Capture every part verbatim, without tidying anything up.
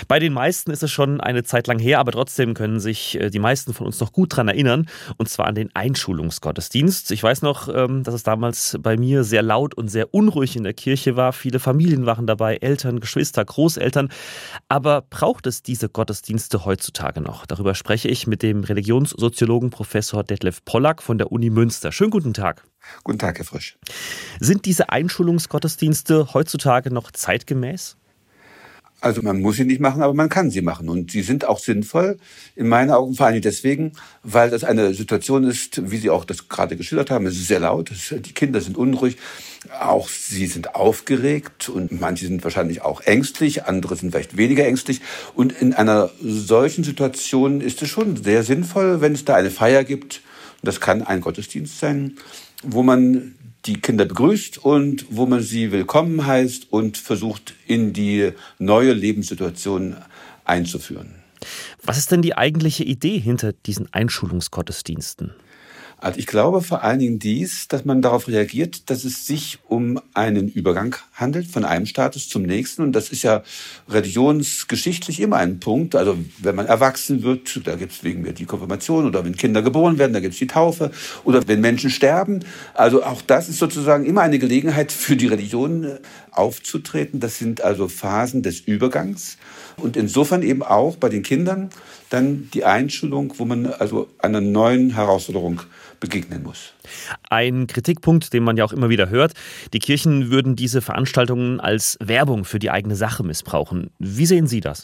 Bei den meisten ist es schon eine Zeit lang her, aber trotzdem können sich äh, die meisten von uns noch gut dran erinnern, und zwar an den Einschulungsgottesdienst. Ich weiß noch, ähm, dass es damals bei mir sehr laut und sehr unruhig in der Kirche war. Viele Familien waren dabei, Eltern, Geschwister, Großeltern. Aber braucht es diese Gottesdienste heutzutage noch? Darüber spreche ich mit dem Religionssoziologen Professor Detlef Pollack von der Uni Münster. Schönen guten Tag. Guten Tag, Herr Frisch. Sind diese Einschulungsgottesdienste heutzutage noch zeitgemäß? Also man muss sie nicht machen, aber man kann sie machen. Und sie sind auch sinnvoll, in meinen Augen vor allem deswegen, weil das eine Situation ist, wie Sie auch das gerade geschildert haben. Es ist sehr laut, es, die Kinder sind unruhig, auch sie sind aufgeregt und manche sind wahrscheinlich auch ängstlich, andere sind vielleicht weniger ängstlich. Und in einer solchen Situation ist es schon sehr sinnvoll, wenn es da eine Feier gibt, und das kann ein Gottesdienst sein, wo man die Kinder begrüßt und wo man sie willkommen heißt und versucht, in die neue Lebenssituation einzuführen. Was ist denn die eigentliche Idee hinter diesen Einschulungsgottesdiensten? Also ich glaube vor allen Dingen dies, dass man darauf reagiert, dass es sich um einen Übergang handelt von einem Status zum nächsten. Und das ist ja religionsgeschichtlich immer ein Punkt. Also wenn man erwachsen wird, da gibt es wegen mir die Konfirmation, oder wenn Kinder geboren werden, da gibt es die Taufe, oder wenn Menschen sterben. Also auch das ist sozusagen immer eine Gelegenheit für die Religion aufzutreten. Das sind also Phasen des Übergangs. Und insofern eben auch bei den Kindern dann die Einschulung, wo man also einer neuen Herausforderung begegnen muss. Ein Kritikpunkt, den man ja auch immer wieder hört: Die Kirchen würden diese Veranstaltungen als Werbung für die eigene Sache missbrauchen. Wie sehen Sie das?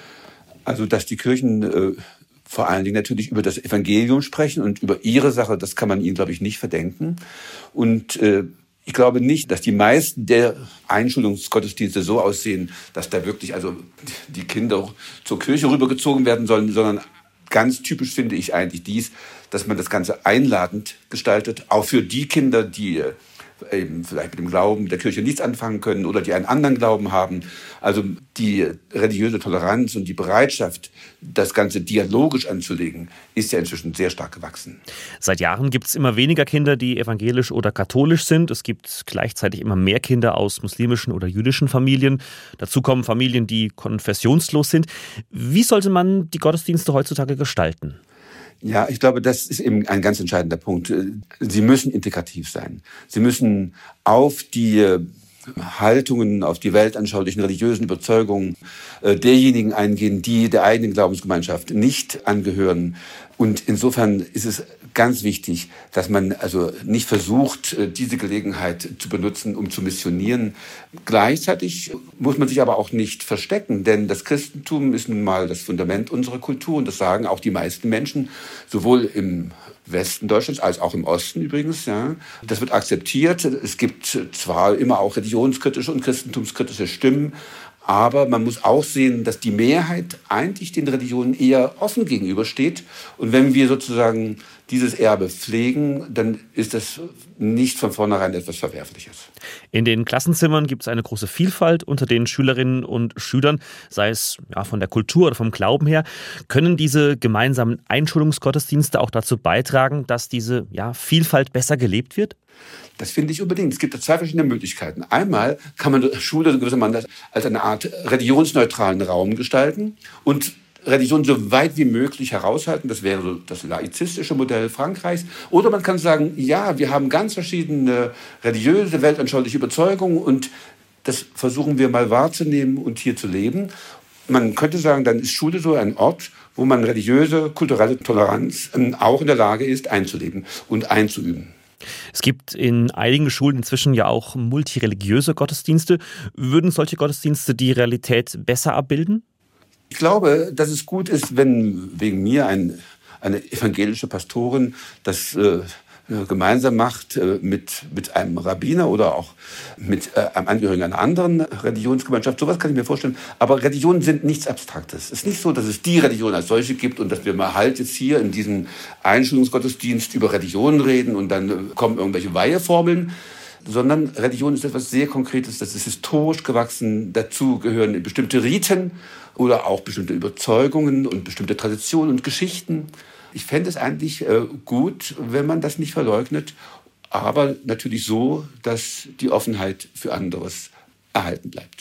Also, dass die Kirchen äh, vor allen Dingen natürlich über das Evangelium sprechen und über ihre Sache, das kann man ihnen, glaube ich, nicht verdenken. Und äh, ich glaube nicht, dass die meisten der Einschulungsgottesdienste so aussehen, dass da wirklich also die Kinder zur Kirche rübergezogen werden sollen, sondern ganz typisch finde ich eigentlich dies, dass man das Ganze einladend gestaltet, auch für die Kinder, die eben vielleicht mit dem Glauben der Kirche nichts anfangen können oder die einen anderen Glauben haben. Also die religiöse Toleranz und die Bereitschaft, das Ganze dialogisch anzulegen, ist ja inzwischen sehr stark gewachsen. Seit Jahren gibt es immer weniger Kinder, die evangelisch oder katholisch sind. Es gibt gleichzeitig immer mehr Kinder aus muslimischen oder jüdischen Familien. Dazu kommen Familien, die konfessionslos sind. Wie sollte man die Gottesdienste heutzutage gestalten? Ja, ich glaube, das ist eben ein ganz entscheidender Punkt. Sie müssen integrativ sein. Sie müssen auf die Haltungen, auf die weltanschaulichen, religiösen Überzeugungen derjenigen eingehen, die der eigenen Glaubensgemeinschaft nicht angehören. Und insofern ist es ganz wichtig, dass man also nicht versucht, diese Gelegenheit zu benutzen, um zu missionieren. Gleichzeitig muss man sich aber auch nicht verstecken, denn das Christentum ist nun mal das Fundament unserer Kultur und das sagen auch die meisten Menschen, sowohl im Westen Deutschlands als auch im Osten übrigens. Ja. Das wird akzeptiert. Es gibt zwar immer auch religionskritische und christentumskritische Stimmen, aber man muss auch sehen, dass die Mehrheit eigentlich den Religionen eher offen gegenübersteht. Und wenn wir sozusagen dieses Erbe pflegen, dann ist das nicht von vornherein etwas Verwerfliches. In den Klassenzimmern gibt es eine große Vielfalt unter den Schülerinnen und Schülern, sei es ja, von der Kultur oder vom Glauben her. Können diese gemeinsamen Einschulungsgottesdienste auch dazu beitragen, dass diese ja, Vielfalt besser gelebt wird? Das finde ich unbedingt. Es gibt da zwei verschiedene Möglichkeiten. Einmal kann man die Schule gewissermaßen als eine Art religionsneutralen Raum gestalten und Religion so weit wie möglich heraushalten. Das wäre so das laizistische Modell Frankreichs. Oder man kann sagen, ja, wir haben ganz verschiedene religiöse, weltanschauliche Überzeugungen und das versuchen wir mal wahrzunehmen und hier zu leben. Man könnte sagen, dann ist Schule so ein Ort, wo man religiöse, kulturelle Toleranz auch in der Lage ist, einzuleben und einzuüben. Es gibt in einigen Schulen inzwischen ja auch multireligiöse Gottesdienste. Würden solche Gottesdienste die Realität besser abbilden? Ich glaube, dass es gut ist, wenn wegen mir ein, eine evangelische Pastorin das äh, gemeinsam macht äh, mit, mit einem Rabbiner oder auch mit äh, einem Angehörigen einer anderen Religionsgemeinschaft. Sowas kann ich mir vorstellen. Aber Religionen sind nichts Abstraktes. Es ist nicht so, dass es die Religion als solche gibt und dass wir mal halt jetzt hier in diesem Einschulungsgottesdienst über Religionen reden und dann äh, kommen irgendwelche Weiheformeln. Sondern Religion ist etwas sehr Konkretes, das ist historisch gewachsen, dazu gehören bestimmte Riten oder auch bestimmte Überzeugungen und bestimmte Traditionen und Geschichten. Ich fände es eigentlich äh, gut, wenn man das nicht verleugnet, aber natürlich so, dass die Offenheit für anderes erhalten bleibt.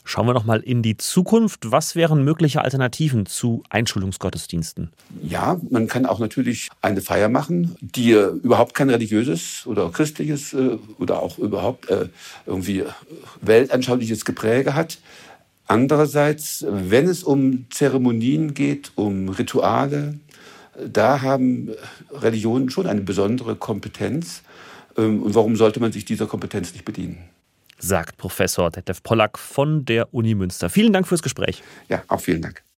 Schauen wir noch mal in die Zukunft. Was wären mögliche Alternativen zu Einschulungsgottesdiensten? Ja, man kann auch natürlich eine Feier machen, die äh, überhaupt kein religiöses oder christliches äh, oder auch überhaupt äh, irgendwie weltanschauliches Gepräge hat. Andererseits, wenn es um Zeremonien geht, um Rituale, da haben Religionen schon eine besondere Kompetenz. Ähm, und warum sollte man sich dieser Kompetenz nicht bedienen? Sagt Professor Detlef Pollack von der Uni Münster. Vielen Dank fürs Gespräch. Ja, auch vielen Dank.